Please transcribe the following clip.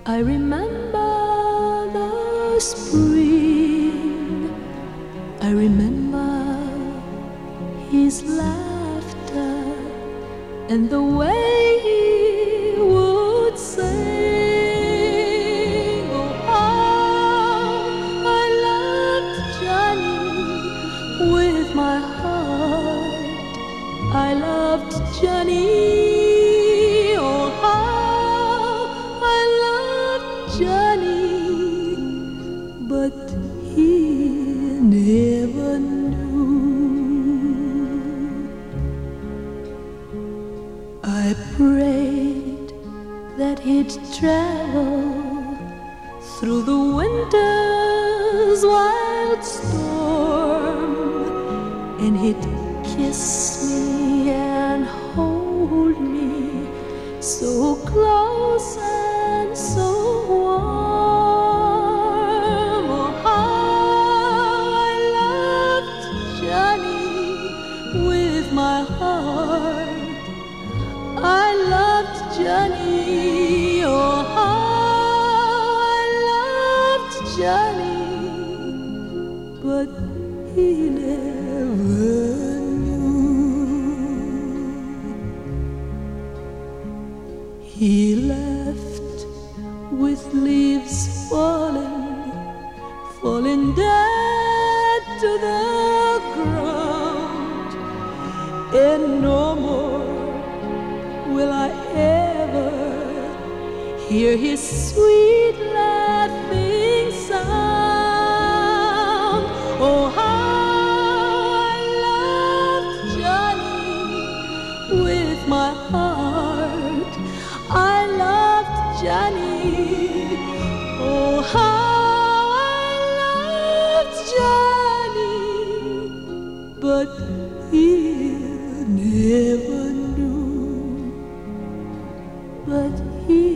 I remember the spring, I remember his laughter and the way he would sing. Oh, how I loved Johnny with my heart. I loved Johnny. Oh, how I loved Johnny, but he never knew. I prayed that he'd travel through the winter's wild storm, and he'd kiss me and hold me so close and so warm. Oh, how I loved Johnny with my heart. I loved Johnny. Oh, how I loved Johnny, but he never knew. He left with leaves falling dead to the ground, and no more will I ever hear his sweet laughing sound. Oh, how I loved Johnny with my heart. I loved Johnny. Oh, how I loved Johnny, but he never knew. But he